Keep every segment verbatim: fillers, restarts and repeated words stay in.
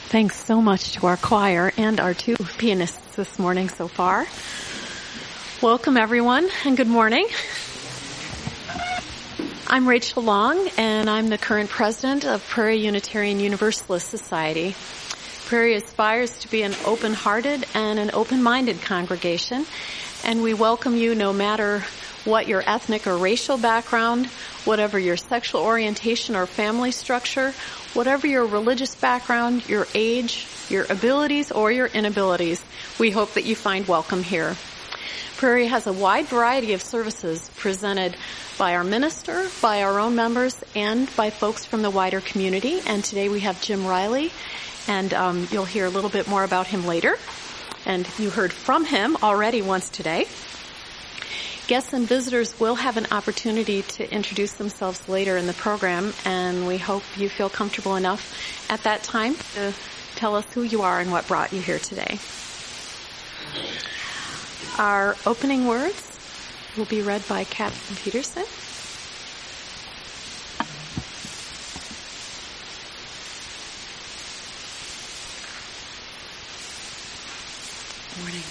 Thanks so much to our choir and our two pianists this morning so far. Welcome everyone and good morning. I'm Rachel Long and I'm the current president of Prairie Unitarian Universalist Society. Prairie aspires to be an open-hearted and an open-minded congregation, and we welcome you no matter what your ethnic or racial background, whatever your sexual orientation or family structure, whatever your religious background, your age, your abilities, or your inabilities. We hope that you find welcome here. Prairie has a wide variety of services presented by our minister, by our own members, and by folks from the wider community. And today we have Jim Riley, and um, you'll hear a little bit more about him later. And you heard from him already once today. Guests and visitors will have an opportunity to introduce themselves later in the program, and we hope you feel comfortable enough at that time to tell us who you are and what brought you here today. Our opening words will be read by Catherine Peterson. Morning.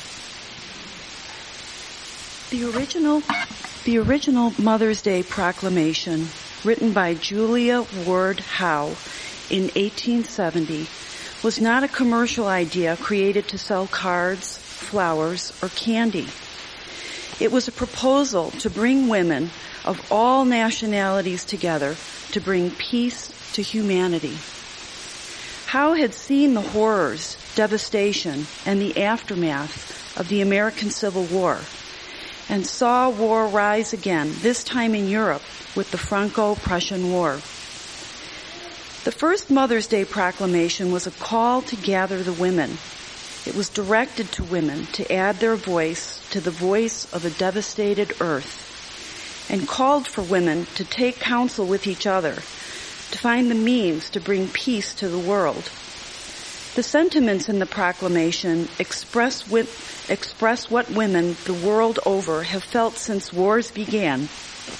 The original, the original Mother's Day proclamation, written by Julia Ward Howe in eighteen seventy, was not a commercial idea created to sell cards, flowers, or candy. It was a proposal to bring women of all nationalities together to bring peace to humanity. Howe had seen the horrors, devastation, and the aftermath of the American Civil War, and saw war rise again, this time in Europe with the Franco-Prussian War. The first Mother's Day proclamation was a call to gather the women. It was directed to women to add their voice to the voice of a devastated earth, and called for women to take counsel with each other, to find the means to bring peace to the world. The sentiments in the proclamation express, wi- express what women the world over have felt since wars began.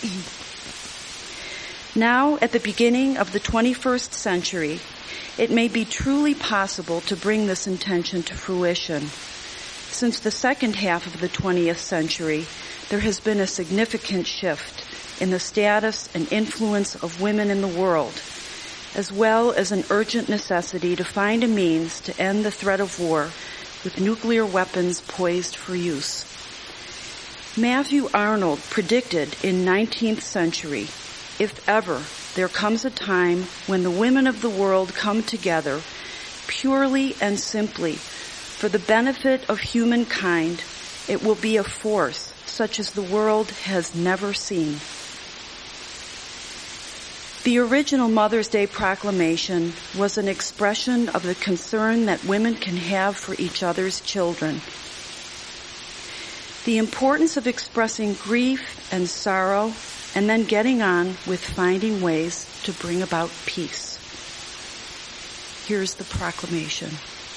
Now, at the beginning of the twenty-first century, it may be truly possible to bring this intention to fruition. Since the second half of the twentieth century, there has been a significant shift in the status and influence of women in the world, as well as an urgent necessity to find a means to end the threat of war with nuclear weapons poised for use. Matthew Arnold predicted in nineteenth century, if ever there comes a time when the women of the world come together purely and simply for the benefit of humankind, it will be a force such as the world has never seen. The original Mother's Day proclamation was an expression of the concern that women can have for each other's children. The importance of expressing grief and sorrow and then getting on with finding ways to bring about peace. Here's the proclamation.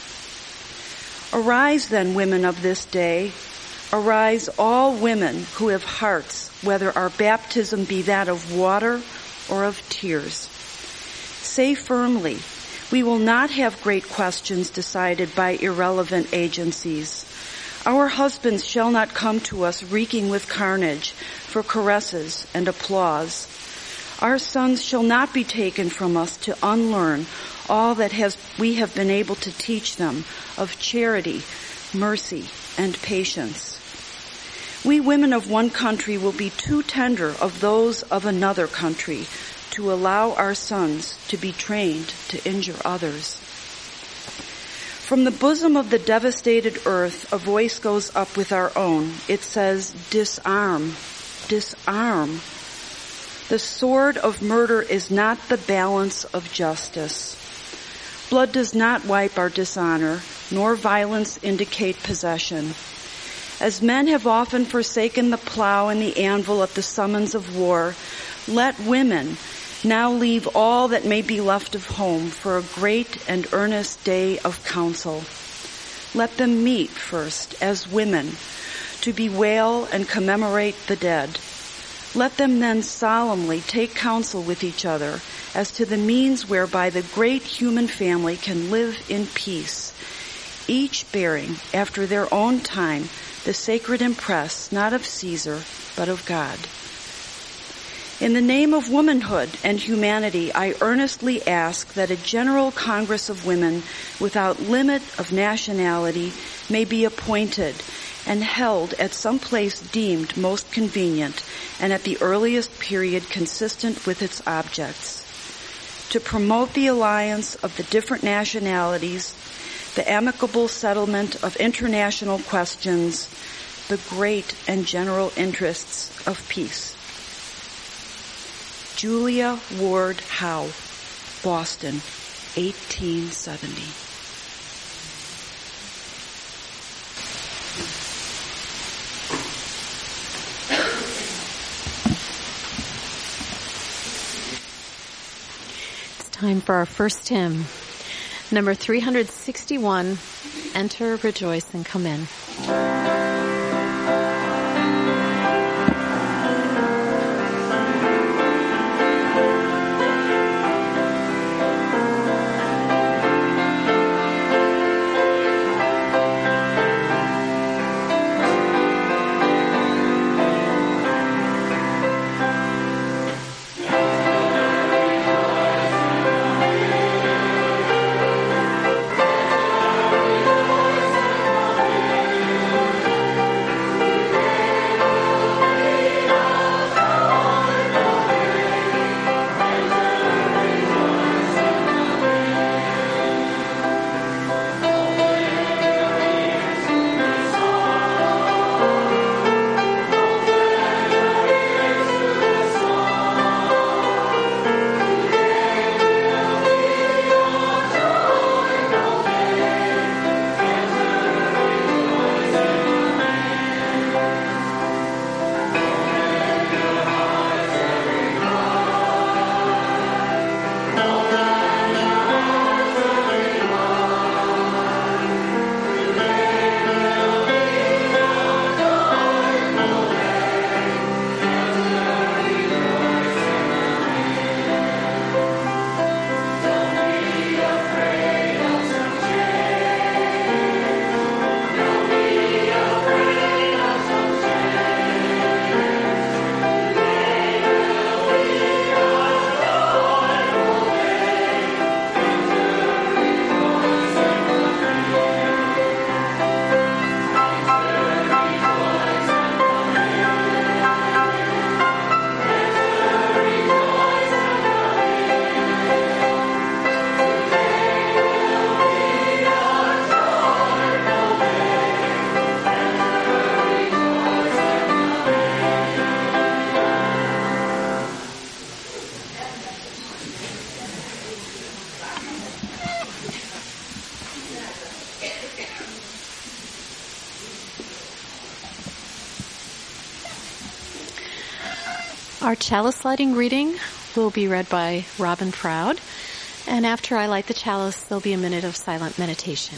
Arise then, women of this day. Arise, all women who have hearts, whether our baptism be that of water or of tears. Say firmly, we will not have great questions decided by irrelevant agencies. Our husbands shall not come to us reeking with carnage for caresses and applause. Our sons shall not be taken from us to unlearn all that has we have been able to teach them of charity, mercy, and patience. We women of one country will be too tender of those of another country to allow our sons to be trained to injure others. From the bosom of the devastated earth, a voice goes up with our own. It says, disarm, disarm. The sword of murder is not the balance of justice. Blood does not wipe our dishonor, nor violence indicate possession. As men have often forsaken the plow and the anvil at the summons of war, let women now leave all that may be left of home for a great and earnest day of counsel. Let them meet first as women to bewail and commemorate the dead. Let them then solemnly take counsel with each other as to the means whereby the great human family can live in peace, each bearing, after their own time, the sacred impress, not of Caesar, but of God. In the name of womanhood and humanity, I earnestly ask that a general Congress of Women without limit of nationality may be appointed and held at some place deemed most convenient and at the earliest period consistent with its objects, to promote the alliance of the different nationalities, the amicable settlement of international questions, the great and general interests of peace. Julia Ward Howe, Boston, eighteen seventy. It's time for our first hymn. Number three hundred sixty-one, Enter, Rejoice, and Come In. Our chalice lighting reading will be read by Robin Proud, and after I light the chalice, there'll be a minute of silent meditation.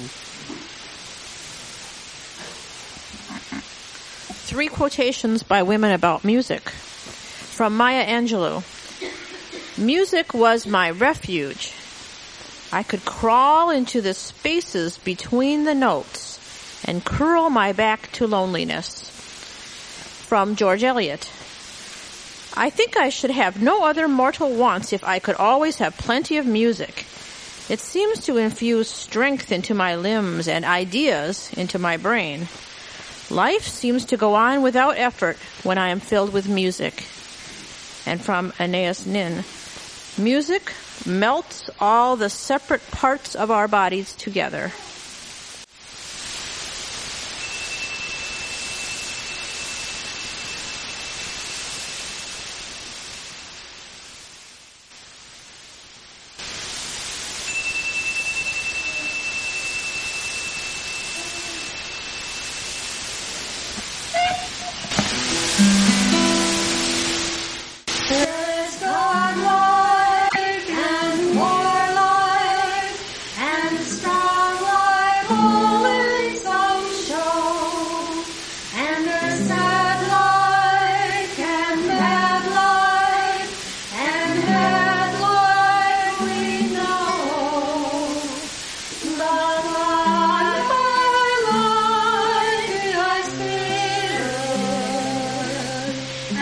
Three quotations by women about music. From Maya Angelou. Music was my refuge. I could crawl into the spaces between the notes and curl my back to loneliness. From George Eliot. I think I should have no other mortal wants if I could always have plenty of music. It seems to infuse strength into my limbs and ideas into my brain. Life seems to go on without effort when I am filled with music. And from Anais Nin, music melts all the separate parts of our bodies together. Strong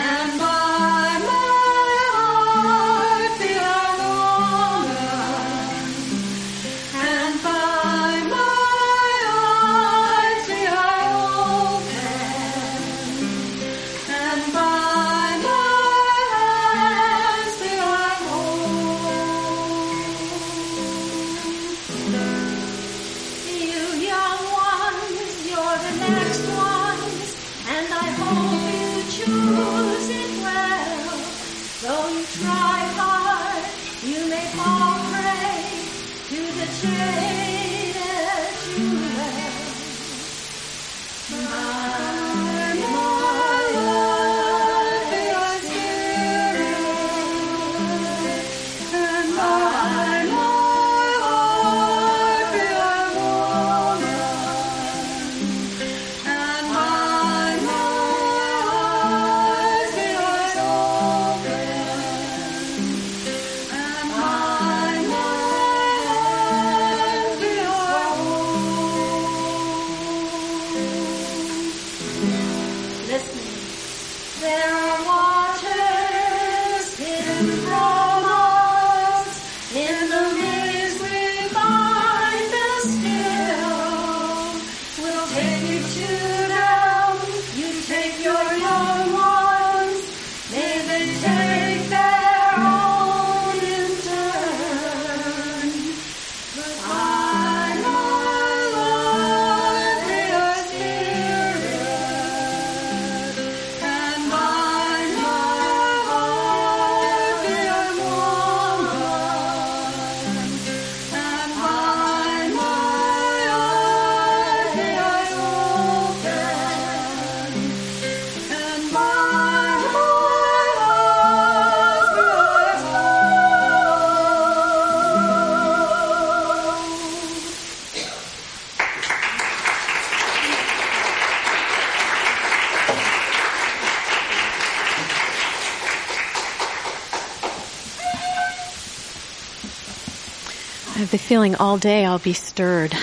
I have the feeling all day I'll be stirred.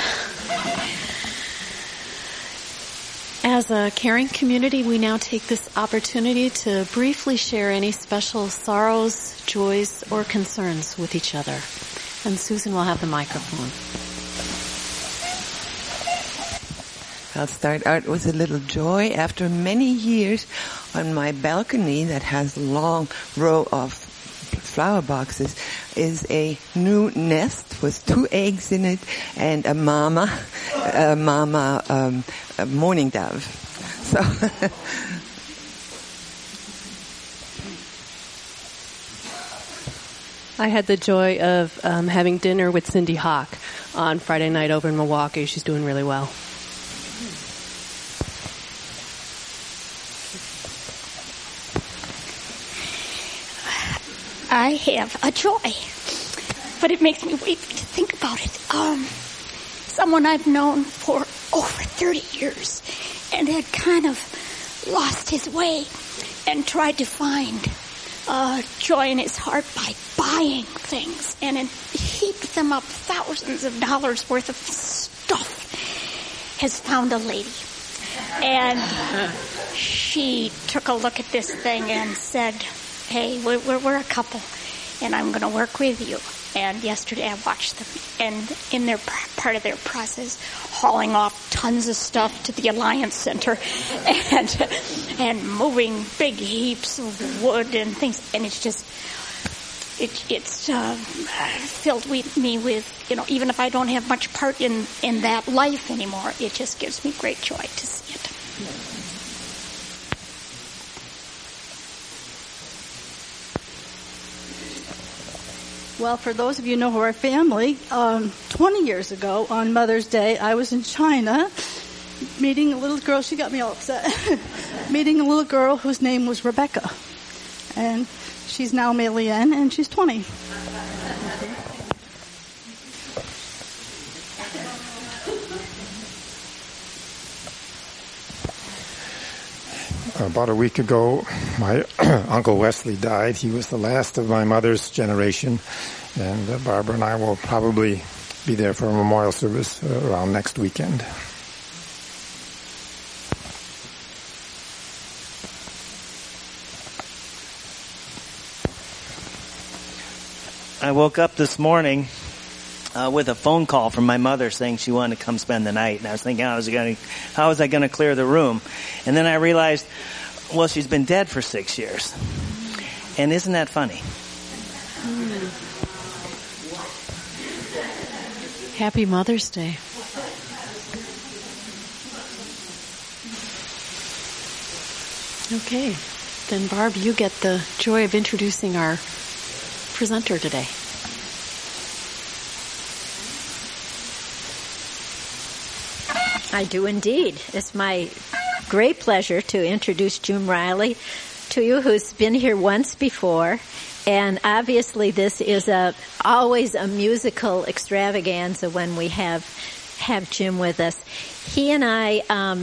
As a caring community, we now take this opportunity to briefly share any special sorrows, joys, or concerns with each other. And Susan will have the microphone. I'll start out with a little joy. After many years on my balcony that has a long row of flower boxes is a new nest with two eggs in it and a mama, a mama um, a mourning dove. So I had the joy of um, having dinner with Cindy Hawk on Friday night over in Milwaukee. She's doing really well. I have a joy, but it makes me weep to think about it. Um, someone I've known for over thirty years and had kind of lost his way and tried to find uh, joy in his heart by buying things and then heaped them up, thousands of dollars worth of stuff, has found a lady. And she took a look at this thing and said, hey, we're, we're, we're a couple, and I'm going to work with you. And yesterday I watched them, and in their part of their process, hauling off tons of stuff to the Alliance Center, and and moving big heaps of wood and things, and it's just it, it's uh, filled with me with, you know, even if I don't have much part in in that life anymore, it just gives me great joy to see it. Well, for those of you who know our family, um, twenty years ago on Mother's Day, I was in China meeting a little girl. She got me all upset. Meeting a little girl whose name was Rebecca. And she's now Mei Lian, and she's twenty. About a week ago, my Uncle Wesley died. He was the last of my mother's generation, and uh, Barbara and I will probably be there for a memorial service uh, around next weekend. I woke up this morning uh, with a phone call from my mother saying she wanted to come spend the night. And I was thinking, how was I going to, how was I going to clear the room? And then I realized, well, she's been dead for six years. And isn't that funny? Happy Mother's Day. Okay. Then, Barb, you get the joy of introducing our presenter today. I do indeed. It's my great pleasure to introduce June Riley to you, who's been here once before. And obviously this is a always a musical extravaganza when we have have Jim with us. He and I um,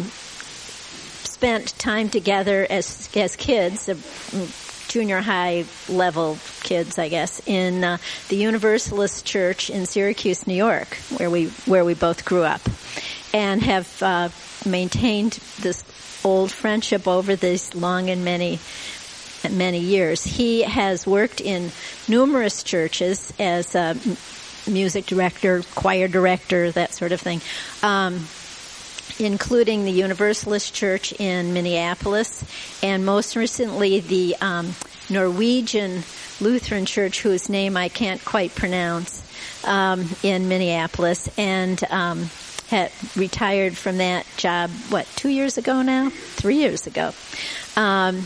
spent time together as as kids, uh, junior high level kids, I guess, in uh, the Universalist Church in Syracuse, New York, where we where we both grew up, and have uh, maintained this old friendship over these long and many. many years. He has worked in numerous churches as a music director, choir director, that sort of thing, um, including the Universalist Church in Minneapolis, and most recently the um, Norwegian Lutheran Church, whose name I can't quite pronounce, um, in Minneapolis, and um, had retired from that job, what, two years ago now? Three years ago. Um,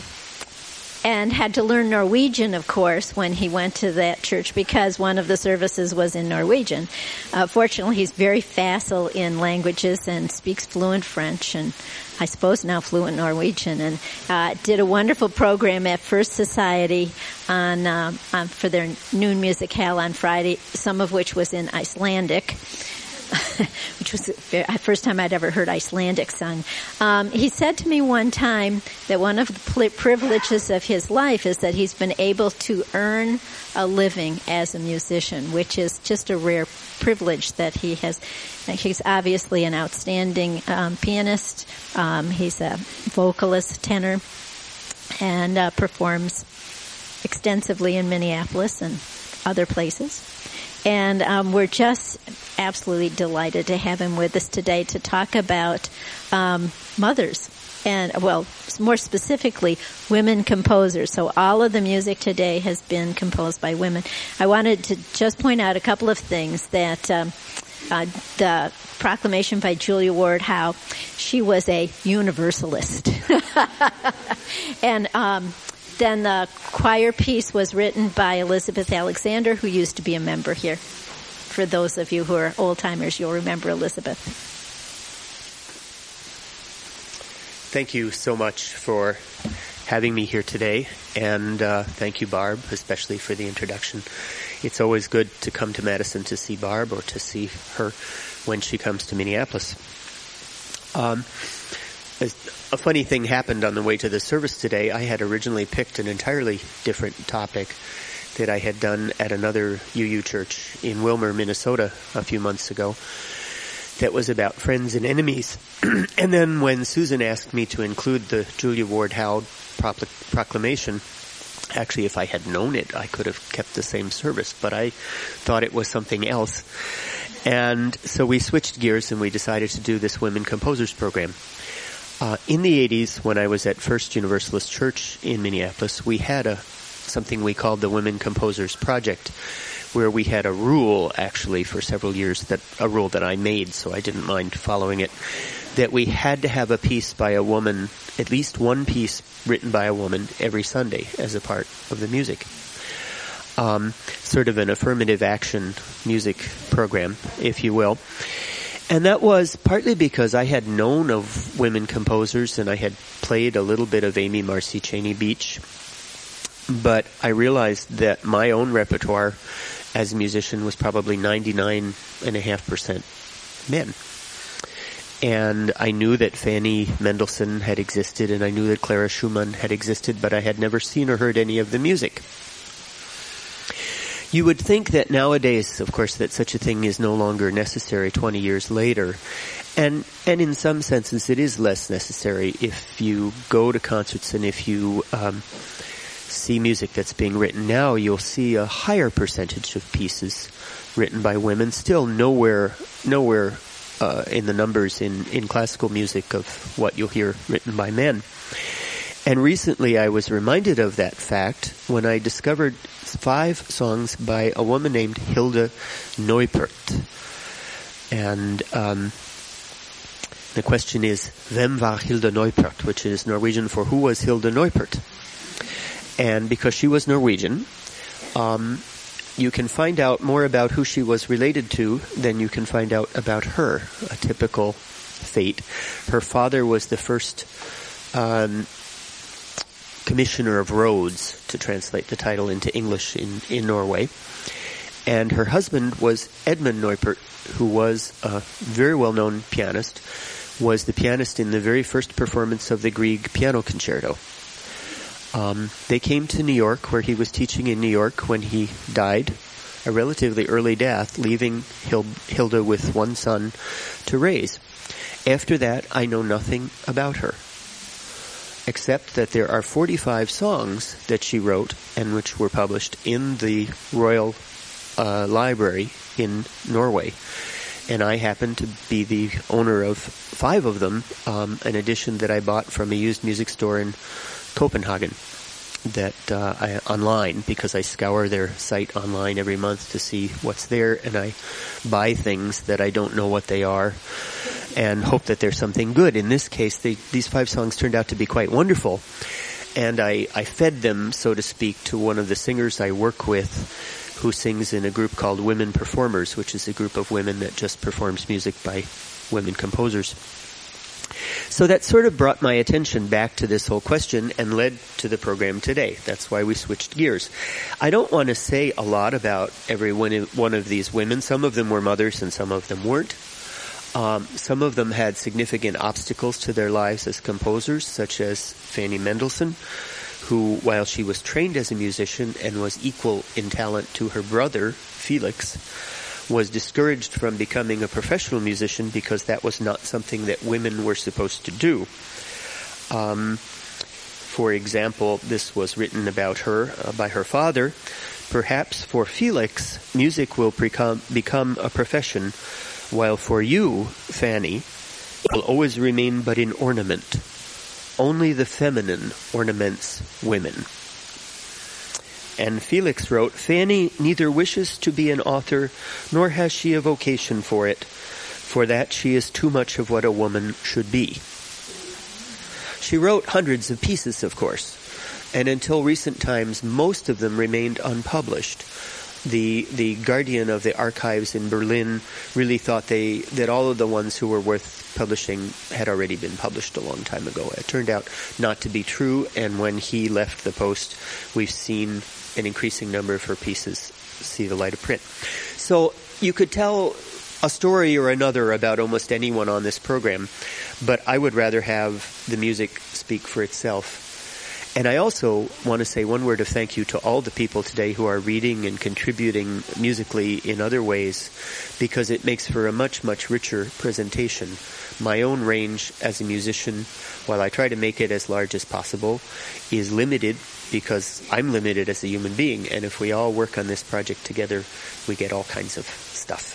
And had to learn Norwegian, of course, when he went to that church because one of the services was in Norwegian. Uh, fortunately, he's very facile in languages and speaks fluent French and I suppose now fluent Norwegian. And uh, did a wonderful program at First Society on, uh, on for their noon musicale on Friday, some of which was in Icelandic. Which was the first time I'd ever heard Icelandic sung. Um, he said to me one time that one of the privileges of his life is that he's been able to earn a living as a musician, which is just a rare privilege that he has. He's obviously an outstanding um, pianist. Um, he's a vocalist, tenor, and uh, performs extensively in Minneapolis and other places. And um, we're just absolutely delighted to have him with us today to talk about um, mothers and, well, more specifically, women composers. So all of the music today has been composed by women. I wanted to just point out a couple of things that um, uh, the proclamation by Julia Ward Howe, she was a universalist. and um Then the choir piece was written by Elizabeth Alexander, who used to be a member here. For those of you who are old-timers, you'll remember Elizabeth. Thank you so much for having me here today, and uh, thank you, Barb, especially for the introduction. It's always good to come to Madison to see Barb or to see her when she comes to Minneapolis. Um, A funny thing happened on the way to the service today. I had originally picked an entirely different topic that I had done at another U U church in Wilmer, Minnesota a few months ago that was about friends and enemies. And then when Susan asked me to include the Julia Ward Howe proclamation, actually if I had known it, I could have kept the same service, but I thought it was something else. And so we switched gears and we decided to do this Women Composers program. Uh, in the eighties, when I was at First Universalist Church in Minneapolis, we had a something we called the Women Composers Project, where we had a rule, actually, for several years, that a rule that I made, so I didn't mind following it, that we had to have a piece by a woman, at least one piece written by a woman every Sunday as a part of the music. Um, sort of an affirmative action music program, if you will. And that was partly because I had known of women composers and I had played a little bit of Amy Marcy Cheney Beach. But I realized that my own repertoire as a musician was probably ninety-nine point five percent men. And I knew that Fanny Mendelssohn had existed and I knew that Clara Schumann had existed, but I had never seen or heard any of the music. You would think that nowadays, of course, that such a thing is no longer necessary twenty years later. And and in some senses it is less necessary if you go to concerts and if you um, see music that's being written now, you'll see a higher percentage of pieces written by women. Still nowhere, nowhere uh, in the numbers in, in classical music of what you'll hear written by men. And recently I was reminded of that fact when I discovered five songs by a woman named Hilde Neupert. And um, the question is, Hvem var Hilde Neupert? Which is Norwegian for who was Hilde Neupert? And because she was Norwegian, um, you can find out more about who she was related to than you can find out about her, a typical fate. Her father was the first um, commissioner of roads, to translate the title into English in, in Norway. And her husband was Edmund Neupert, who was a very well-known pianist, was the pianist in the very first performance of the Grieg Piano Concerto. Um, they came to New York, where he was teaching in New York when he died, a relatively early death, leaving Hilde with one son to raise. After that, I know nothing about her, except that there are forty-five songs that she wrote and which were published in the Royal uh, Library in Norway. And I happen to be the owner of five of them, um, an edition that I bought from a used music store in Copenhagen, that uh, I online, because I scour their site online every month to see what's there, and I buy things that I don't know what they are and hope that there's something good. In this case, they, these five songs turned out to be quite wonderful, and I, I fed them, so to speak, to one of the singers I work with, who sings in a group called Women Performers, which is a group of women that just performs music by women composers. So that sort of brought my attention back to this whole question and led to the program today. That's why we switched gears. I don't want to say a lot about every one of, one of these women. Some of them were mothers and some of them weren't. Um, some of them had significant obstacles to their lives as composers, such as Fanny Mendelssohn, who, while she was trained as a musician and was equal in talent to her brother, Felix, was discouraged from becoming a professional musician because that was not something that women were supposed to do. Um, for example, this was written about her uh, by her father. Perhaps for Felix, music will become, become a profession, while for you, Fanny, it will always remain but an ornament. Only the feminine ornaments women. And Felix wrote, Fanny neither wishes to be an author, nor has she a vocation for it. For that she is too much of what a woman should be. She wrote hundreds of pieces, of course, and until recent times, most of them remained unpublished. The the guardian of the archives in Berlin really thought they that all of the ones who were worth publishing had already been published a long time ago. It turned out not to be true, and when he left the post, we've seen an increasing number of her pieces see the light of print. So you could tell a story or another about almost anyone on this program, but I would rather have the music speak for itself. And I also want to say one word of thank you to all the people today who are reading and contributing musically in other ways, because it makes for a much, much richer presentation. My own range as a musician, while I try to make it as large as possible, is limited because I'm limited as a human being. And if we all work on this project together, we get all kinds of stuff.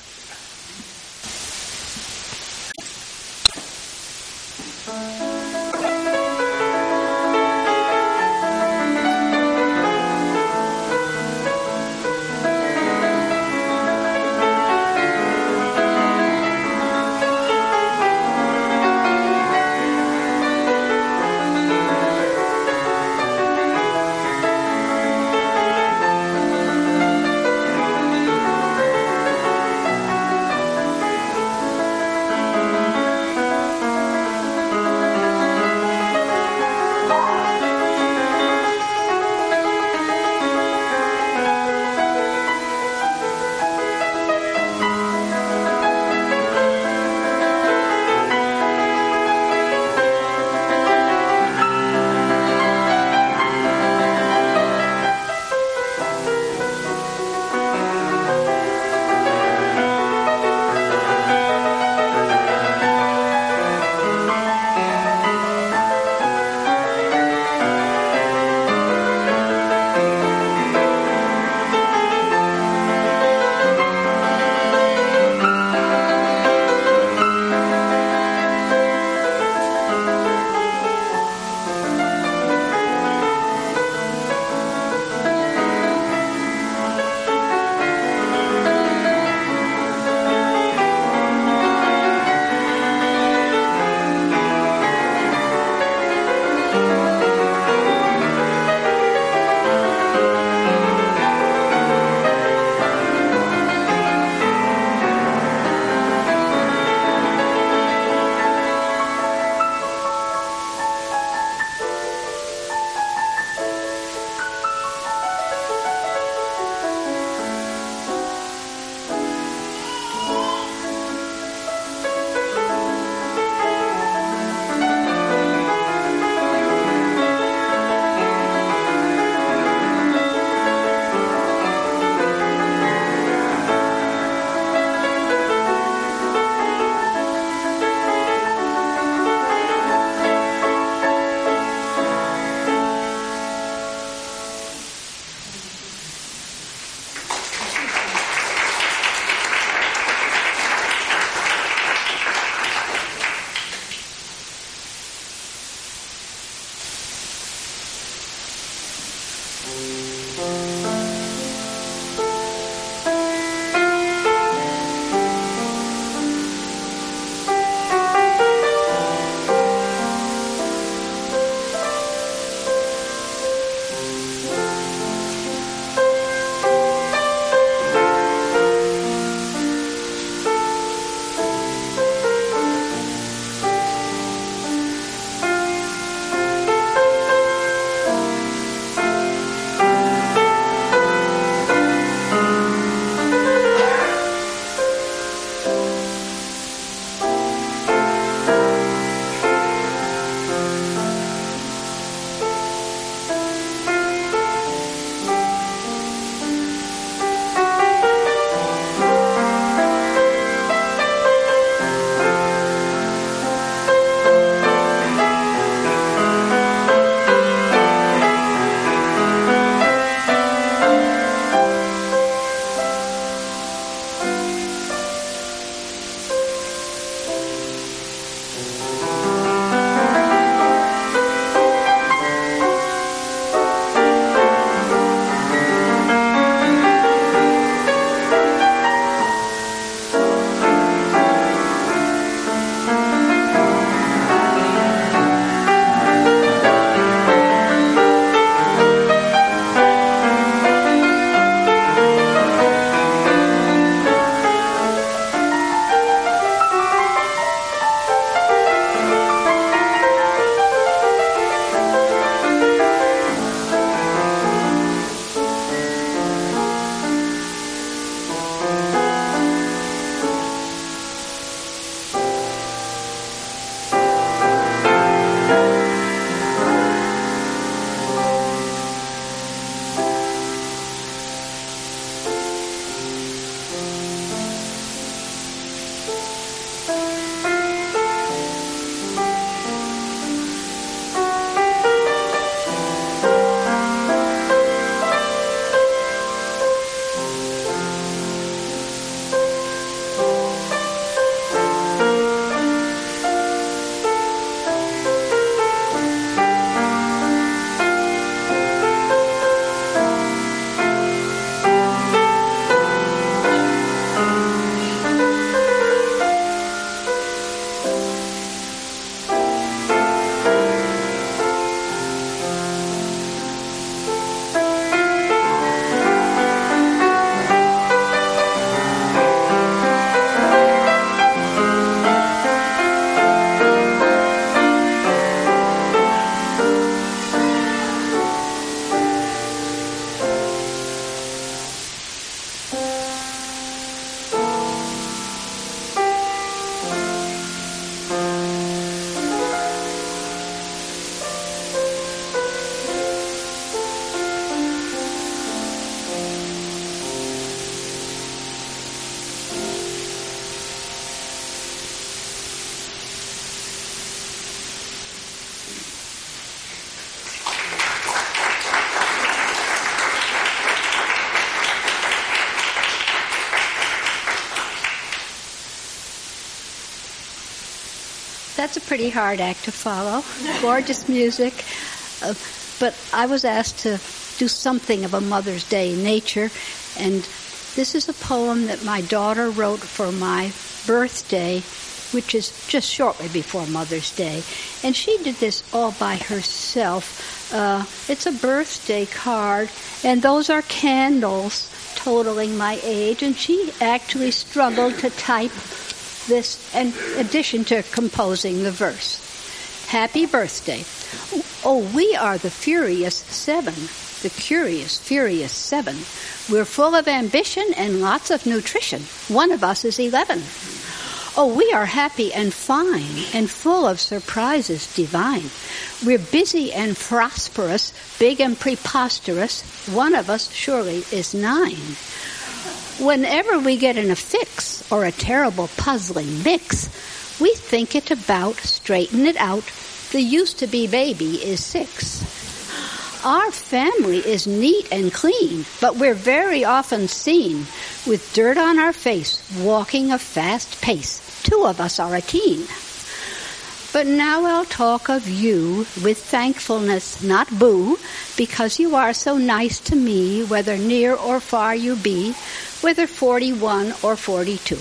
that's a pretty hard act to follow. Gorgeous music. Uh, but I was asked to do something of a Mother's Day nature, and this is a poem that my daughter wrote for my birthday, which is just shortly before Mother's Day. And she did this all by herself. Uh, it's a birthday card, and those are candles totaling my age, and she actually struggled to type this in addition to composing the verse. Happy birthday. Oh, we are the Furious Seven, the Curious, Furious Seven. We're full of ambition and lots of nutrition. One of us is eleven. Oh, we are happy and fine and full of surprises divine. We're busy and prosperous, big and preposterous. One of us surely is nine. Whenever we get in a fix or a terrible puzzling mix, we think it about, straighten it out. The used-to-be baby is six. Our family is neat and clean, but we're very often seen with dirt on our face, walking a fast pace. Two of us are a teen. But now I'll talk of you with thankfulness, not boo, because you are so nice to me, whether near or far you be, whether forty-one or forty-two.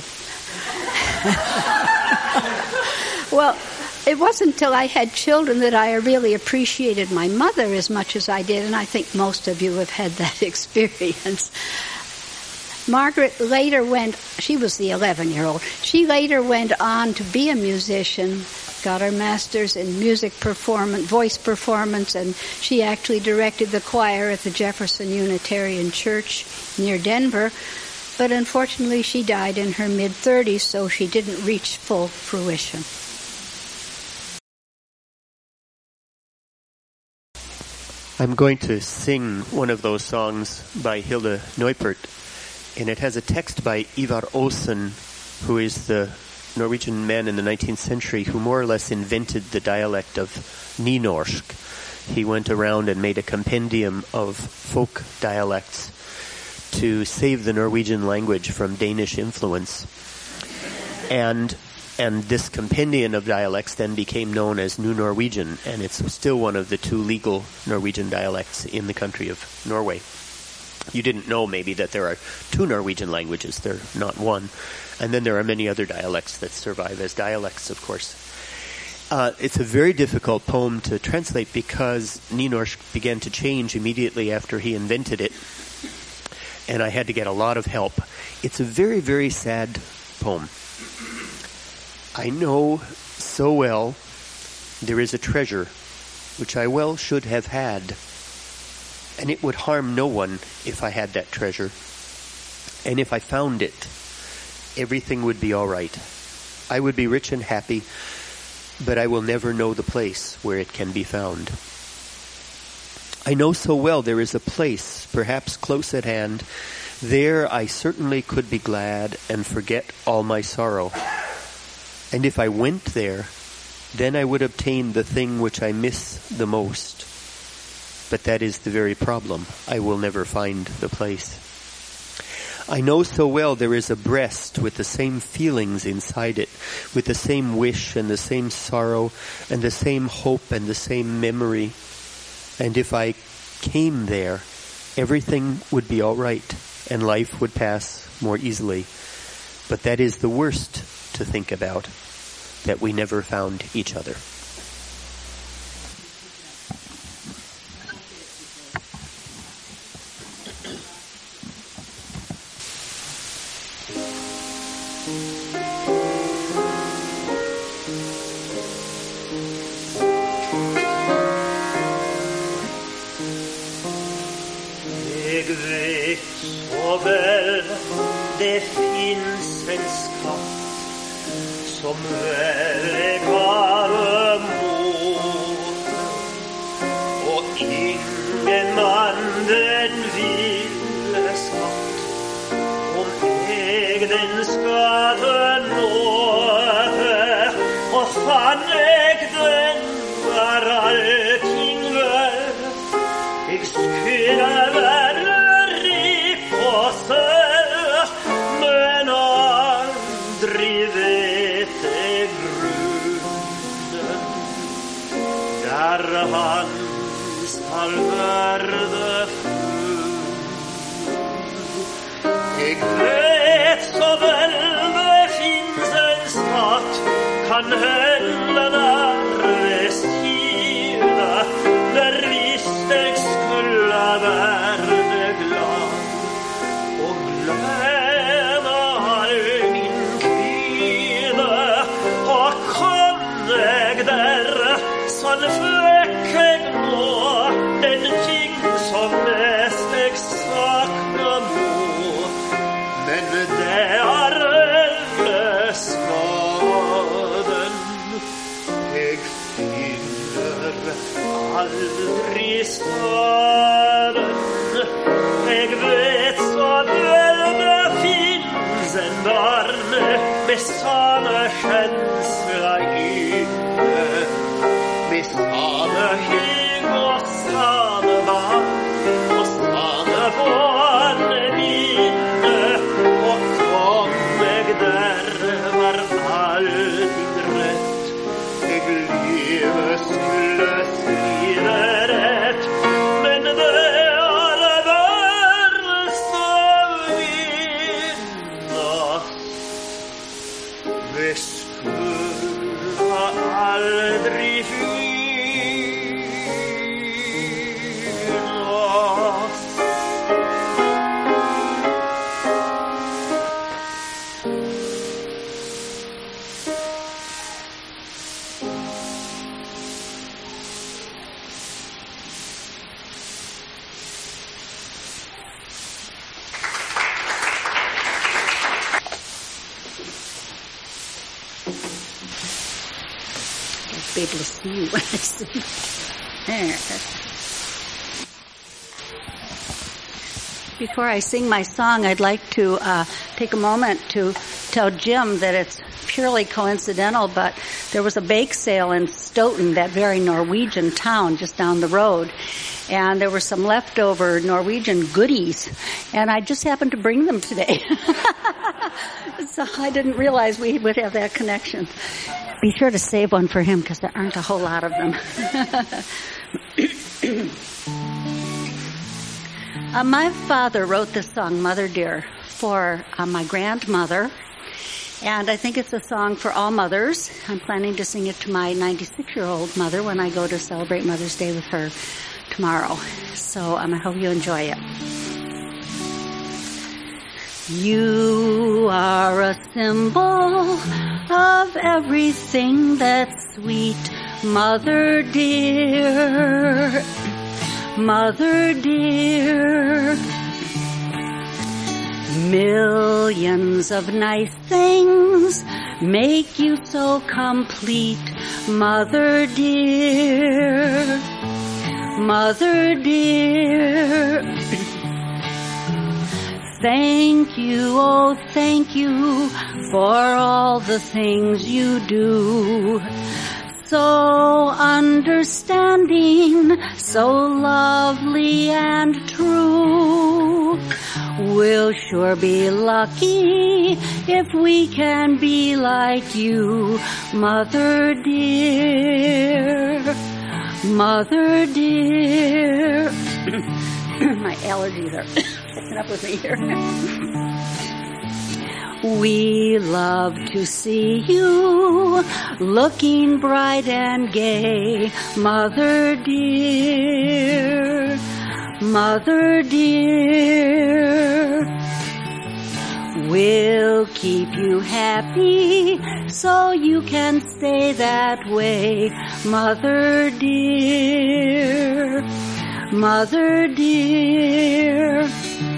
Well, it wasn't until I had children that I really appreciated my mother as much as I did, and I think most of you have had that experience. Margaret later went, she was the eleven-year-old, she later went on to be a musician, got her master's in music performance, voice performance, and she actually directed the choir at the Jefferson Unitarian Church near Denver. But unfortunately, she died in her mid-thirties, so she didn't reach full fruition. I'm going to sing one of those songs by Hilde Neupert, and it has a text by Ivar Aasen, who is the Norwegian man in the nineteenth century who more or less invented the dialect of Nynorsk. He went around and made a compendium of folk dialects to save the Norwegian language from Danish influence. And and this compendium of dialects then became known as New Norwegian, and it's still one of the two legal Norwegian dialects in the country of Norway. You didn't know maybe that there are two Norwegian languages, they're not one. And then there are many other dialects that survive as dialects, of course. Uh, it's a very difficult poem to translate because Nynorsk began to change immediately after he invented it, and I had to get a lot of help. It's a very, very sad poem. I know so well there is a treasure which I well should have had, and it would harm no one if I had that treasure. And if I found it, everything would be all right. I would be rich and happy, but I will never know the place where it can be found. I know so well there is a place, perhaps close at hand. There I certainly could be glad and forget all my sorrow. And if I went there, then I would obtain the thing which I miss the most. But that is the very problem. I will never find the place. I know so well there is a breast with the same feelings inside it, with the same wish and the same sorrow and the same hope and the same memory. And if I came there, everything would be all right and life would pass more easily. But that is the worst to think about, that we never found each other. Det finns en skatt som vägar mor, och ingen man den ville skatt, om äg den skade nåde, och fann äg den var allting väl, jag skulle vara rik och sör, men aldrig vet jag grunn. Jeg vet så vel det finnes en stat, kan hende der ved sida, der hvis jeg skulle være glad og glemme all min kvide, og kom jeg der, sånn fikk jeg nå den ting som mest jeg sakner nå. Men det er elveskaden, jeg finner aldri staden. Jeg vet så vel det finnes en barne med samme kjensler inne, med samme hygg og samme barn og samme barneminne. Og kom jeg der var allting rett, jeg livet skulle skrive rett, men det er det verste vinnas. Det skulle aldri finnas. Be able to see you when I sing. There. Before I sing my song, I'd like to uh, take a moment to tell Jim that it's purely coincidental, but there was a bake sale in Stoughton, that very Norwegian town just down the road, and there were some leftover Norwegian goodies, and I just happened to bring them today. So I didn't realize we would have that connection. Be sure to save one for him because there aren't a whole lot of them. uh, my father wrote this song, Mother Dear, for uh, my grandmother. And I think it's a song for all mothers. I'm planning to sing it to my ninety-six-year-old mother when I go to celebrate Mother's Day with her tomorrow. So um, I hope you enjoy it. You are a symbol of everything that's sweet, Mother dear, Mother dear. Millions of nice things make you so complete, Mother dear, Mother dear. Thank you, oh thank you for all the things you do. So understanding, so lovely and true. We'll sure be lucky if we can be like you, Mother dear, Mother dear. My allergies are picking up with me here. We love to see you looking bright and gay, Mother dear, Mother dear. We'll keep you happy so you can stay that way, Mother dear, Mother dear.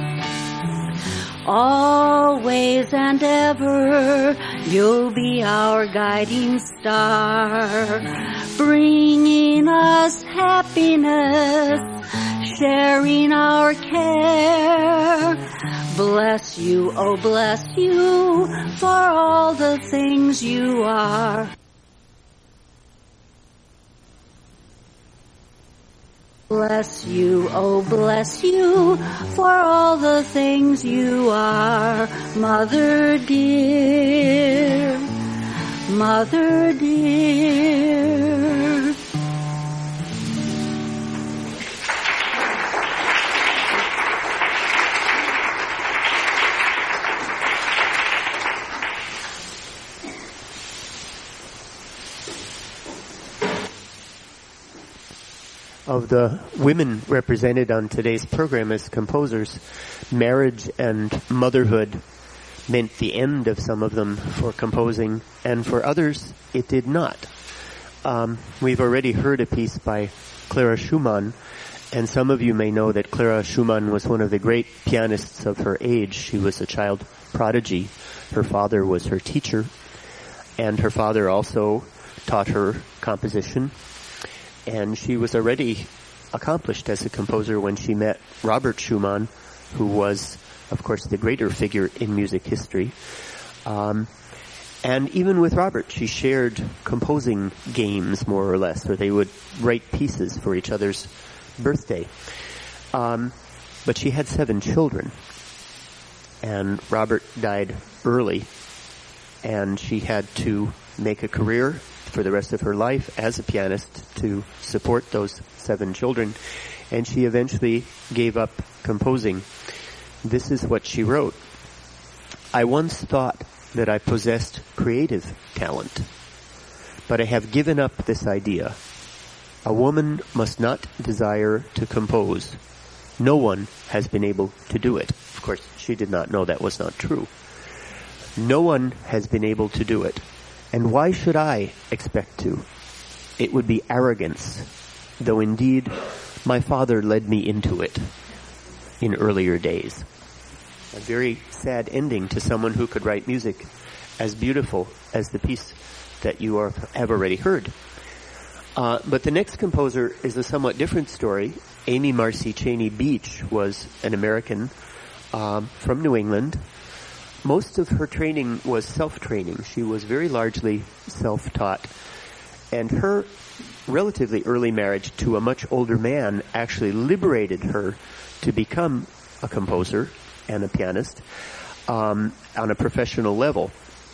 Always and ever, you'll be our guiding star, bringing us happiness, sharing our care. Bless you, oh bless you, for all the things you are. Bless you, oh bless you, for all the things you are, Mother dear, Mother dear. of the women represented on today's program as composers, marriage and motherhood meant the end of some of them for composing, and for others it did not. Um, we've already heard a piece by Clara Schumann, and some of you may know that Clara Schumann was one of the great pianists of her age. She was a child prodigy. Her father was her teacher, and her father also taught her composition. And she was already accomplished as a composer when she met Robert Schumann, who was, of course, the greater figure in music history. Um, and even with Robert, she shared composing games, more or less, where they would write pieces for each other's birthday. Um, but she had seven children. And Robert died early, and she had to make a career for the rest of her life as a pianist to support those seven children, and she eventually gave up composing. This is what she wrote. I once thought that I possessed creative talent, but I have given up this idea. A woman must not desire to compose. No one has been able to do it. Of course, she did not know that was not true. No one has been able to do it. And why should I expect to? It would be arrogance, though indeed my father led me into it in earlier days. A very sad ending to someone who could write music as beautiful as the piece that you are, have already heard. Uh, but the next composer is a somewhat different story. Amy Marcy Cheney Beach was an American um, from New England. Most of her training was self-training. She was very largely self-taught. And her relatively early marriage to a much older man actually liberated her to become a composer and a pianist um, on a professional level.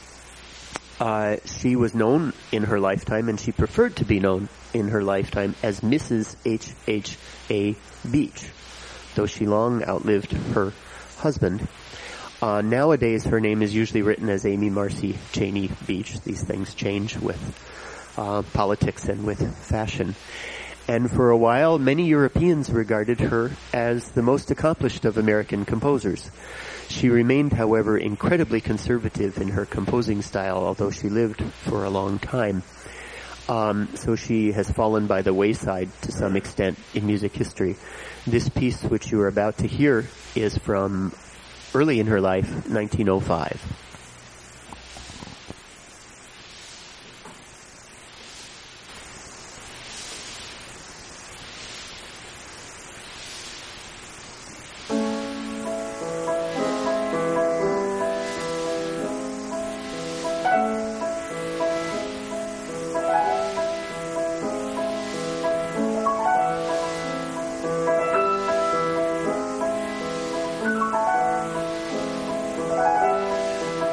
Uh, she was known in her lifetime, and she preferred to be known in her lifetime as Missus H H A Beach, though she long outlived her husband. Uh, nowadays, her name is usually written as Amy Marcy Cheney Beach. These things change with uh, politics and with fashion. And for a while, many Europeans regarded her as the most accomplished of American composers. She remained, however, incredibly conservative in her composing style, although she lived for a long time. Um, so she has fallen by the wayside to some extent in music history. This piece, which you are about to hear, is from early in her life, nineteen oh five. Thank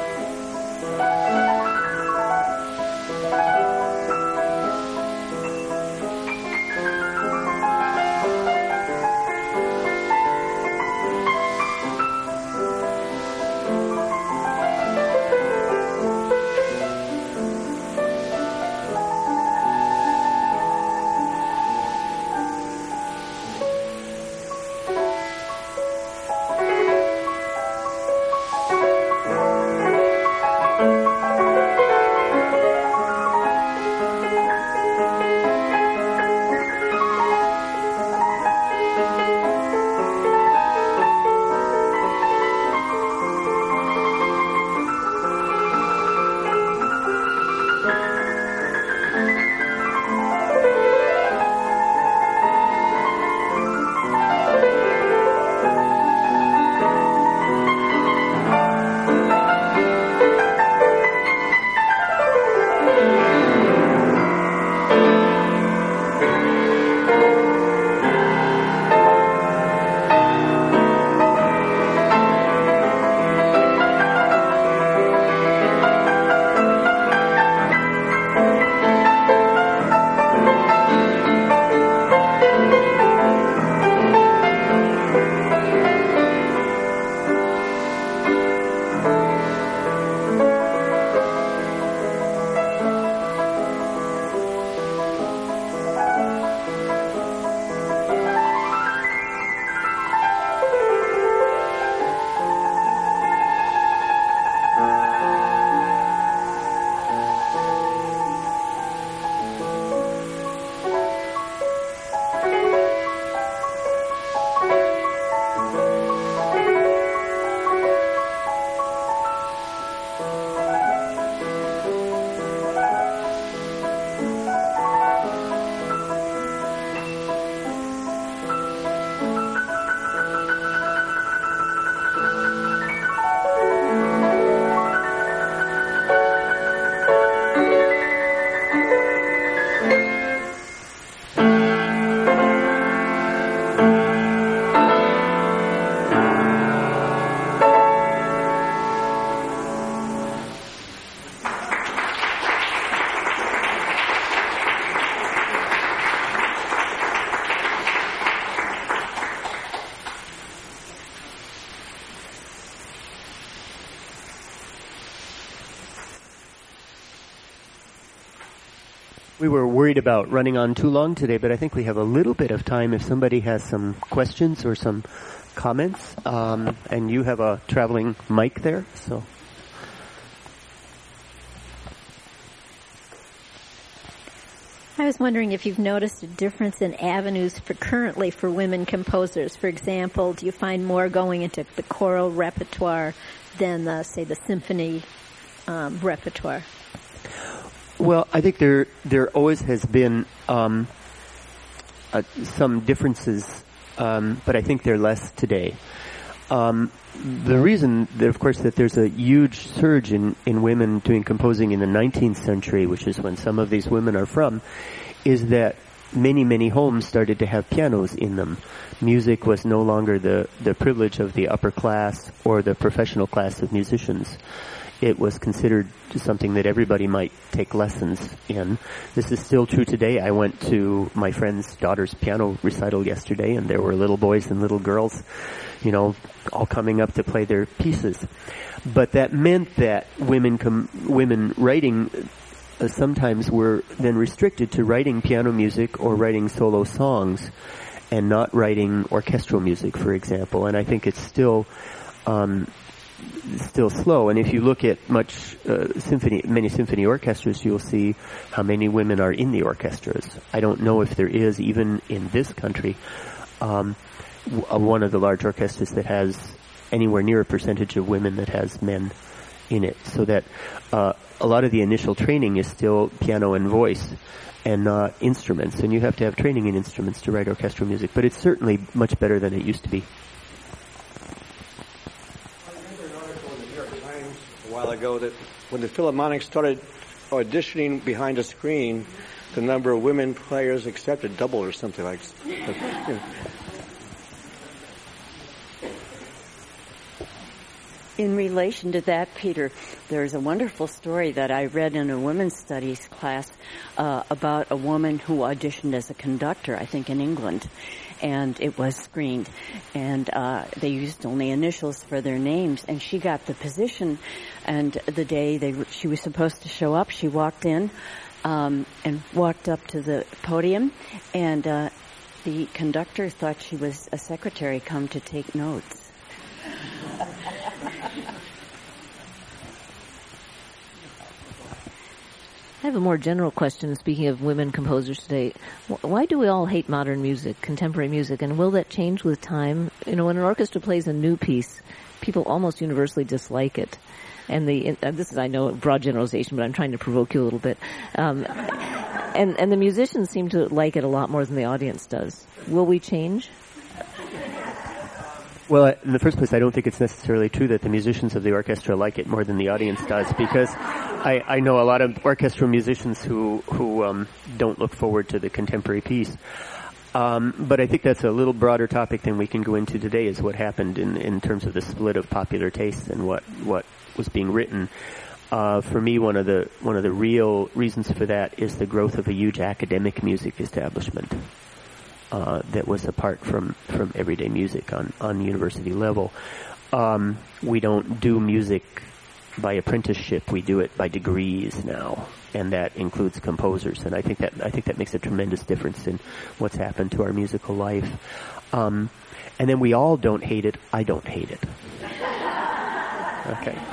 We were worried about running on too long today, but I think we have a little bit of time if somebody has some questions or some comments. Um, and you have a traveling mic there, so. I was wondering if you've noticed a difference in avenues for currently for women composers. For example, do you find more going into the choral repertoire than, the, say, the symphony um, repertoire? Well, I think there there always has been um, uh, some differences, um, but I think they're less today. Um, the reason, that, of course, that there's a huge surge in, in women doing composing in the nineteenth century, which is when some of these women are from, is that many, many homes started to have pianos in them. Music was no longer the, the privilege of the upper class or the professional class of musicians. It was considered something that everybody might take lessons in. This is still true today. I went to my friend's daughter's piano recital yesterday, and there were little boys and little girls, you know, all coming up to play their pieces. But that meant that women com- women writing uh, sometimes were then restricted to writing piano music or writing solo songs and not writing orchestral music, for example. And I think it's still um still slow. And if you look at much uh, symphony, many symphony orchestras, you'll see how many women are in the orchestras. I don't know if there is, even in this country, um, w- uh, one of the large orchestras that has anywhere near a percentage of women that has men in it. So that uh, a lot of the initial training is still piano and voice and not instruments. And you have to have training in instruments to write orchestral music. But it's certainly much better than it used to be. A while ago that when the Philharmonic started auditioning behind a screen, the number of women players accepted doubled or something like that. You know. In relation to that, Peter, there's a wonderful story that I read in a women's studies class uh, about a woman who auditioned as a conductor, I think in England, and it was screened, and uh, they used only initials for their names, and she got the position, and the day they she was supposed to show up, she walked in um, and walked up to the podium, and uh, the conductor thought she was a secretary come to take notes. I have a more general question, speaking of women composers today. Why do we all hate modern music, contemporary music, and will that change with time? You know, when an orchestra plays a new piece, people almost universally dislike it. And the, and this is, I know, a broad generalization, but I'm trying to provoke you a little bit. Um, and, and the musicians seem to like it a lot more than the audience does. Will we change? Well, in the first place, I don't think it's necessarily true that the musicians of the orchestra like it more than the audience does, because I, I know a lot of orchestral musicians who who um, don't look forward to the contemporary piece. Um, but I think that's a little broader topic than we can go into today, is what happened in, in terms of the split of popular tastes and what, what was being written. Uh, for me, one of the one of the real reasons for that is the growth of a huge academic music establishment. Uh, that was apart from, from everyday music on, on university level. Um, we don't do music by apprenticeship. We do it by degrees now, and that includes composers. And I think that I think that makes a tremendous difference in what's happened to our musical life. Um, and then we all don't hate it. I don't hate it. Okay.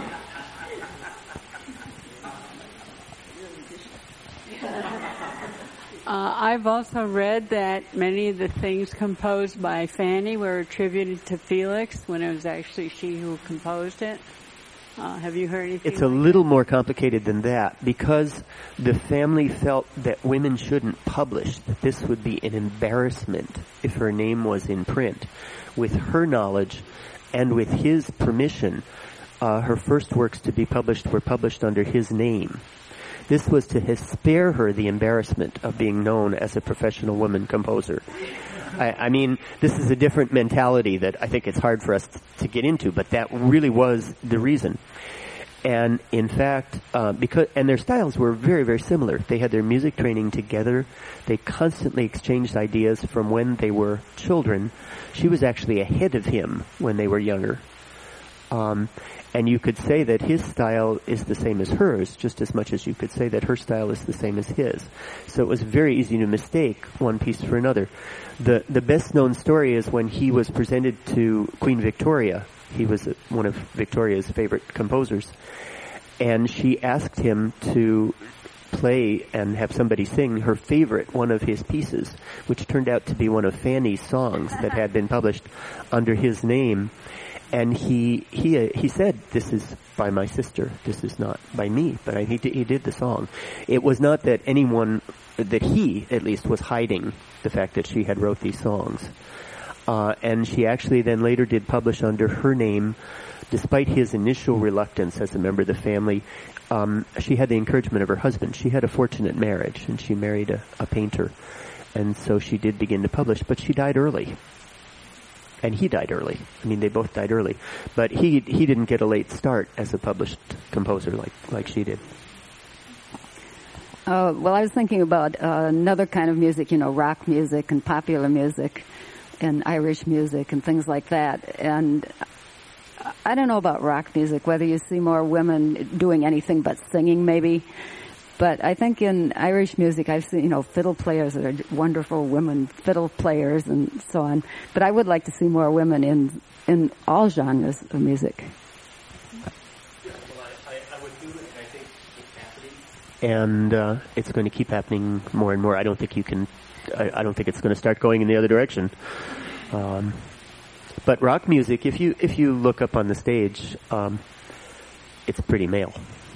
Uh, I've also read that many of the things composed by Fanny were attributed to Felix when it was actually she who composed it. Uh, have you heard anything? It's a like little that? more complicated than that, because the family felt that women shouldn't publish, that this would be an embarrassment if her name was in print. With her knowledge and with his permission, uh, her first works to be published were published under his name. This was to spare her the embarrassment of being known as a professional woman composer. I, I mean, this is a different mentality that I think it's hard for us t- to get into, but that really was the reason. And in fact, uh, because and their styles were very, very similar. They had their music training together. They constantly exchanged ideas from when they were children. She was actually ahead of him when they were younger. Um, And you could say that his style is the same as hers, just as much as you could say that her style is the same as his. So it was very easy to mistake one piece for another. The the best known story is when he was presented to Queen Victoria. He was one of Victoria's favorite composers. And she asked him to play and have somebody sing her favorite, one of his pieces, which turned out to be one of Fanny's songs that had been published under his name. And he he uh, he said, "This is by my sister. This is not by me." But I, he did, he did the song. It was not that anyone, that he at least, was hiding the fact that she had wrote these songs. Uh, and she actually then later did publish under her name, despite his initial reluctance as a member of the family. Um, she had the encouragement of her husband. She had a fortunate marriage, and she married a, a painter, and so she did begin to publish. But she died early. And he died early. I mean, they both died early. But he he didn't get a late start as a published composer like, like she did. Uh, well, I was thinking about uh, another kind of music, you know, rock music and popular music and Irish music and things like that. And I don't know about rock music, whether you see more women doing anything but singing maybe. But I think in Irish music, I've seen, you know, fiddle players that are wonderful women fiddle players and so on. But I would like to see more women in in all genres of music. And uh, it's going to keep happening more and more. I don't think you can. I, I don't think it's going to start going in the other direction. Um, but rock music, if you if you look up on the stage, um, it's pretty male.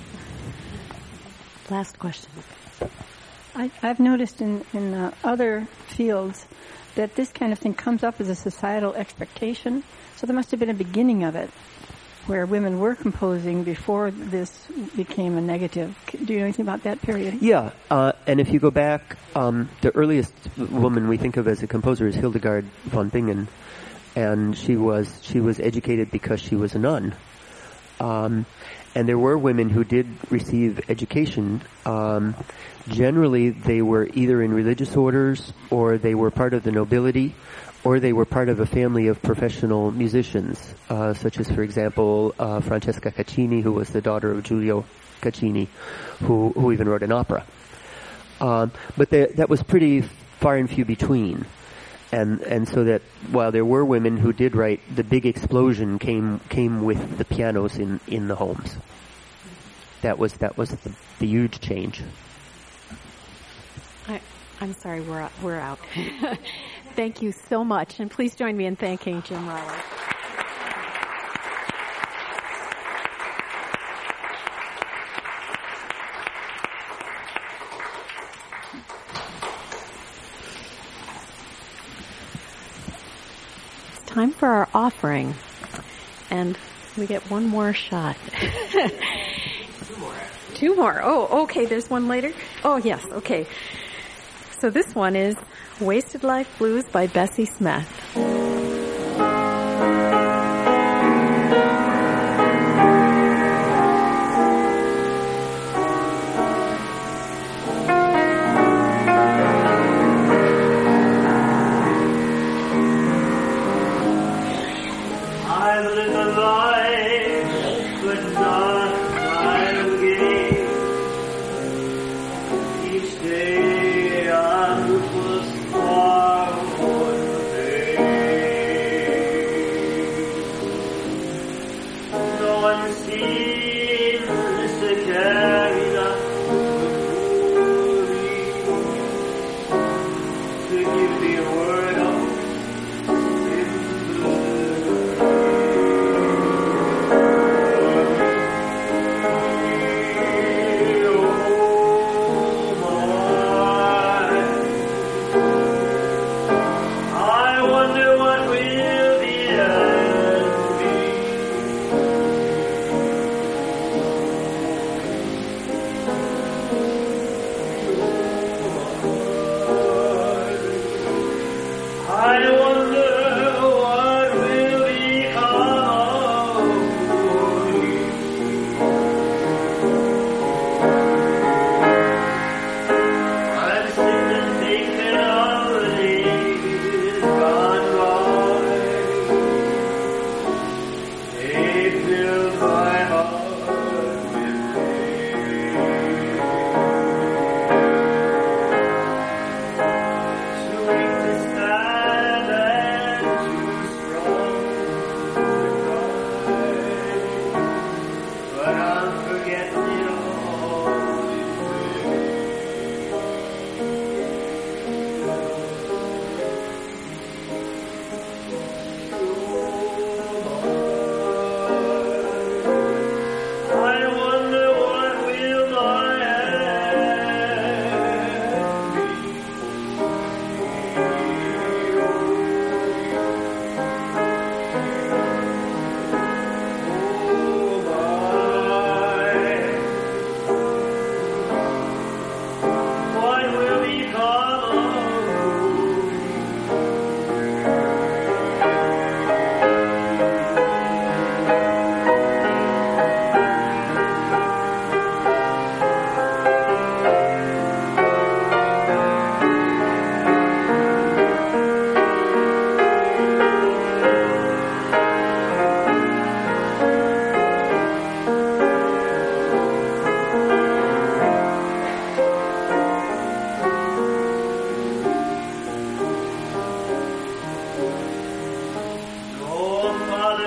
Last question. I, I've noticed in, in uh, other fields that this kind of thing comes up as a societal expectation. So there must have been a beginning of it where women were composing before this became a negative. Do you know anything about that period? Yeah, uh, and if you go back, um, the earliest woman we think of as a composer is Hildegard von Bingen, and she was she was educated because she was a nun. Um, And there were women who did receive education. Um, generally, they were either in religious orders, or they were part of the nobility, or they were part of a family of professional musicians, uh, such as, for example, uh, Francesca Caccini, who was the daughter of Giulio Caccini, who, who even wrote an opera. Um, but they, that was pretty far and few between. And and so that while there were women who did write, the big explosion came came with the pianos in, in the homes. That was that was the, the huge change. I, I'm sorry, we're out, we're out. Thank you so much, and please join me in thanking Jim Riley. Time for our offering, and we get one more shot. Two more. Two more. Oh, okay. There's one later. Oh, yes. Okay. So this one is "Wasted Life Blues" by Bessie Smith.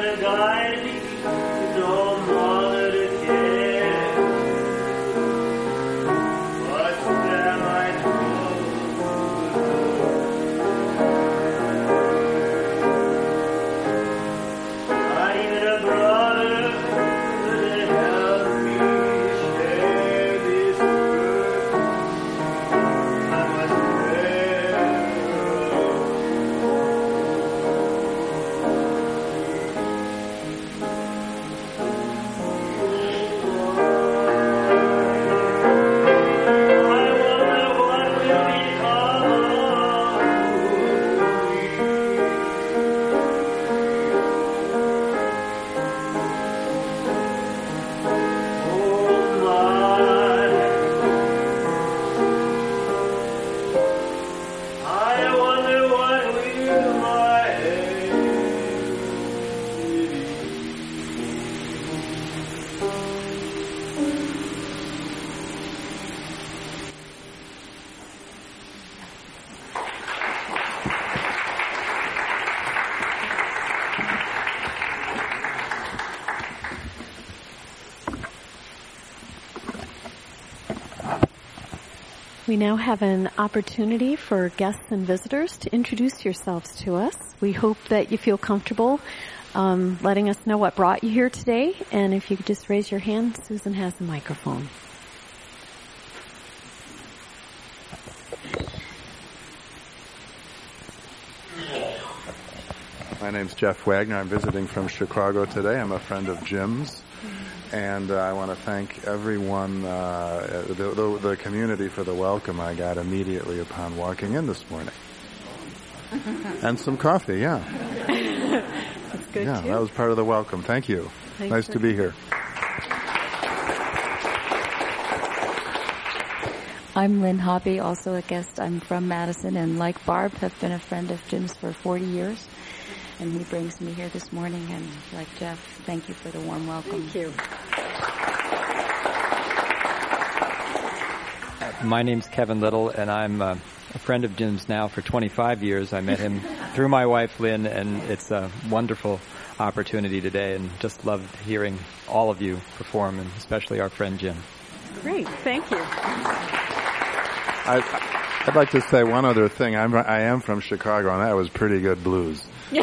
We now have an opportunity for guests and visitors to introduce yourselves to us. We hope that you feel comfortable um, letting us know what brought you here today. And if you could just raise your hand, Susan has the microphone. My name's Jeff Wagner. I'm visiting from Chicago today. I'm a friend of Jim's. And uh, I want to thank everyone, uh, the, the, the community for the welcome I got immediately upon walking in this morning. And some coffee, yeah. That's good, yeah, too. that was part of the welcome. Thank you. Thanks nice to be here. I'm Lynn Hobby, also a guest. I'm from Madison, and like Barb, have been a friend of Jim's for forty years. And he brings me here this morning, and like Jeff, thank you for the warm welcome. Thank you. My name's Kevin Little, and I'm uh, a friend of Jim's now for twenty-five years. I met him through my wife, Lynn, and it's a wonderful opportunity today, and just loved hearing all of you perform, and especially our friend Jim. Great. Thank you. I, I'd like to say one other thing. I'm, I am from Chicago, and that was pretty good blues.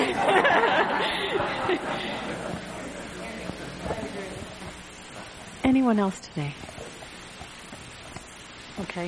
Anyone else today? Okay.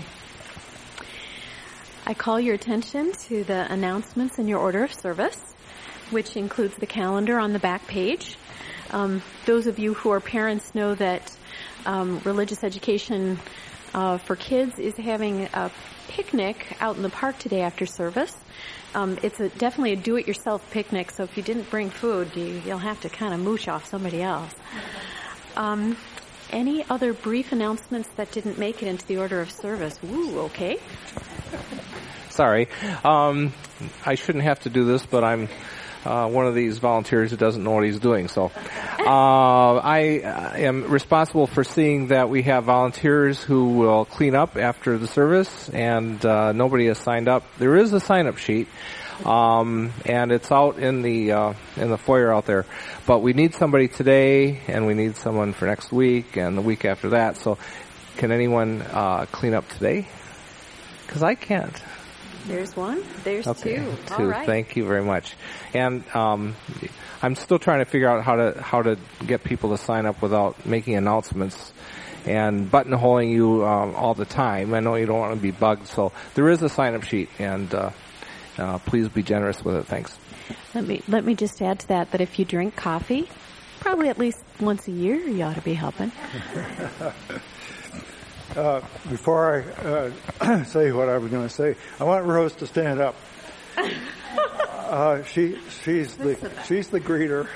I call your attention to the announcements in your order of service, which includes the calendar on the back page. Um, those of you who are parents know that um, religious education uh, for kids is having a picnic out in the park today after service. Um, it's a, definitely a do-it-yourself picnic, so if you didn't bring food, you, you'll have to kind of mooch off somebody else. Um, any other brief announcements that didn't make it into the order of service? Ooh, okay. Sorry. Um, I shouldn't have to do this, but I'm uh, one of these volunteers who doesn't know what he's doing. So uh, I uh, am responsible for seeing that we have volunteers who will clean up after the service, and uh, nobody has signed up. There is a sign-up sheet, um, and it's out in the uh, in the foyer out there. But we need somebody today, and we need someone for next week and the week after that. So can anyone uh, clean up today? Because I can't. There's one. There's okay, two. two. All right. Thank you very much. And um, I'm still trying to figure out how to how to get people to sign up without making announcements and buttonholing you um, all the time. I know you don't want to be bugged, so there is a sign-up sheet, and uh, uh, please be generous with it. Thanks. Let me let me just add to that that if you drink coffee, probably at least once a year, you ought to be helping. Uh, before I uh, say what I was going to say, I want Rose to stand up. Uh, she she's the she's the greeter,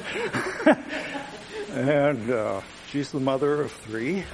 and uh, she's the mother of three.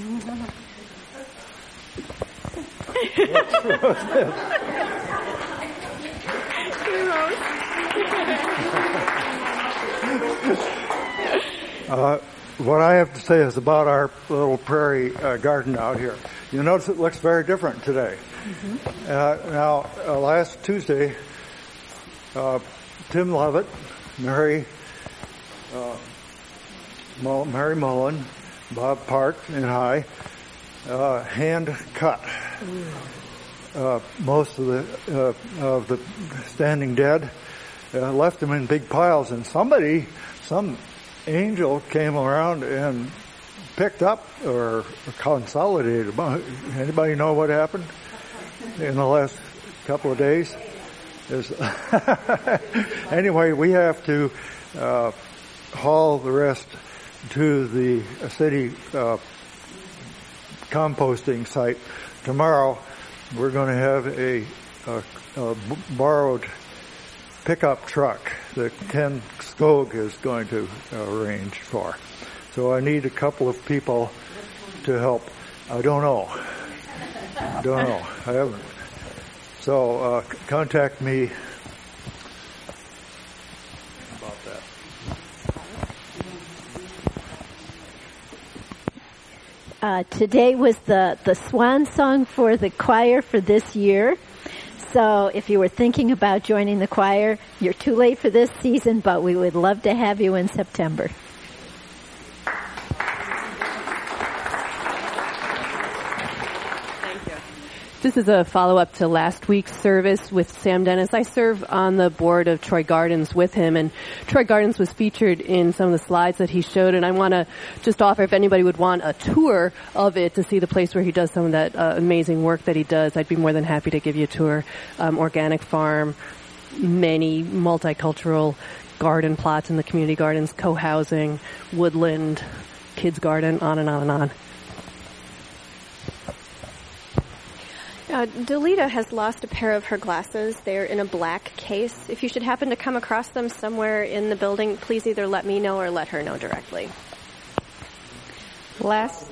uh, What I have to say is about our little prairie uh, garden out here. You notice it looks very different today. Mm-hmm. Uh, now, uh, last Tuesday, uh, Tim Lovett, Mary uh, Mull- Mary Mullen, Bob Park, and I, uh, hand cut uh, most of the uh, of the standing dead, uh, left them in big piles, and somebody, some angel came around and picked up or consolidated. Anybody know what happened in the last couple of days? Is anyway, we have to uh, haul the rest to the city uh, composting site tomorrow. We're going to have a, a, a borrowed pickup truck that Ken Skog is going to arrange for. So I need a couple of people to help. I don't know. Don't know. I haven't. So uh, contact me about that. Uh, today was the, the swan song for the choir for this year. So if you were thinking about joining the choir, you're too late for this season, but we would love to have you in September. This is a follow-up to last week's service with Sam Dennis. I serve on the board of Troy Gardens with him, and Troy Gardens was featured in some of the slides that he showed, and I want to just offer if anybody would want a tour of it to see the place where he does some of that uh, amazing work that he does, I'd be more than happy to give you a tour. Um, organic farm, many multicultural garden plots in the community gardens, co-housing, woodland, kids garden, on and on and on. Uh, Delita has lost a pair of her glasses. They're in a black case. If you should happen to come across them somewhere in the building, please either let me know or let her know directly. Last.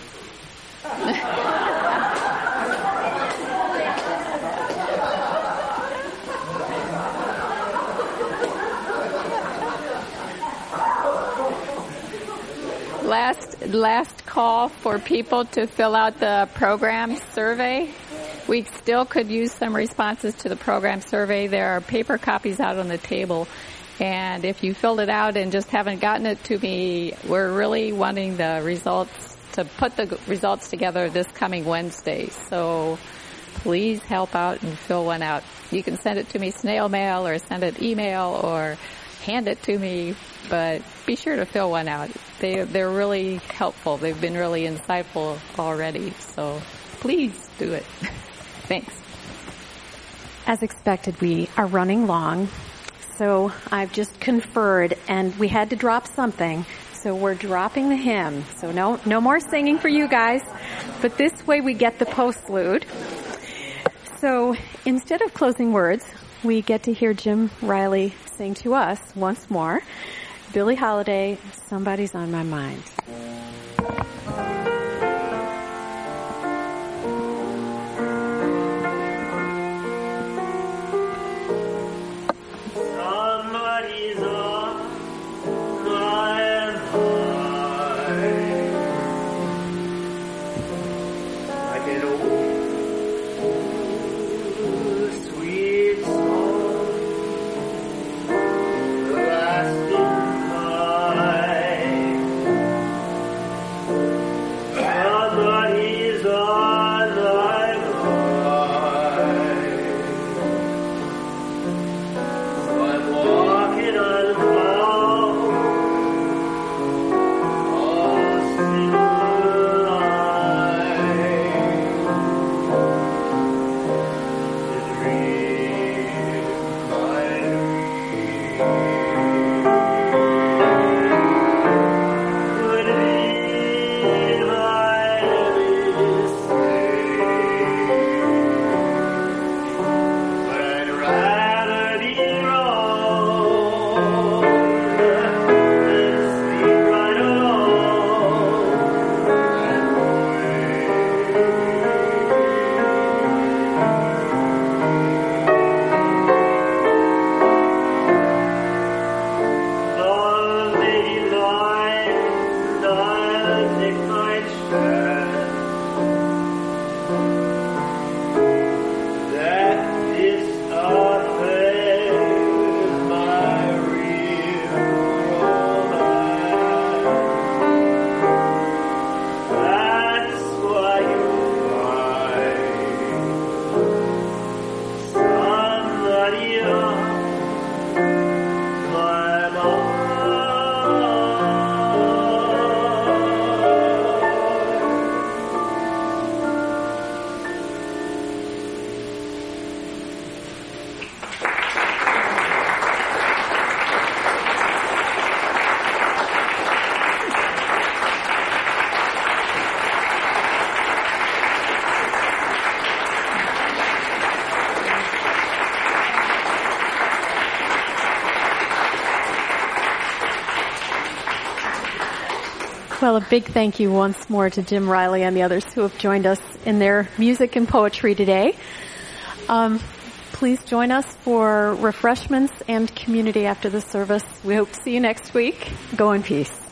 Last, last call for people to fill out the program survey. We still could use some responses to the program survey. There are paper copies out on the table. And if you filled it out and just haven't gotten it to me, we're really wanting the results, to put the results together this coming Wednesday. So please help out and fill one out. You can send it to me snail mail or send it email or hand it to me, but be sure to fill one out. They, they're really helpful. They've been really insightful already. So please do it. Thanks. As expected, we are running long, so I've just conferred, and we had to drop something, so we're dropping the hymn. So no, no more singing for you guys, but this way we get the postlude. So instead of closing words, we get to hear Jim Riley sing to us once more. Billie Holiday, Somebody's on My Mind. Somebody's Well, a big thank you once more to Jim Riley and the others who have joined us in their music and poetry today. Um, please join us for refreshments and community after the service. We hope to see you next week. Go in peace.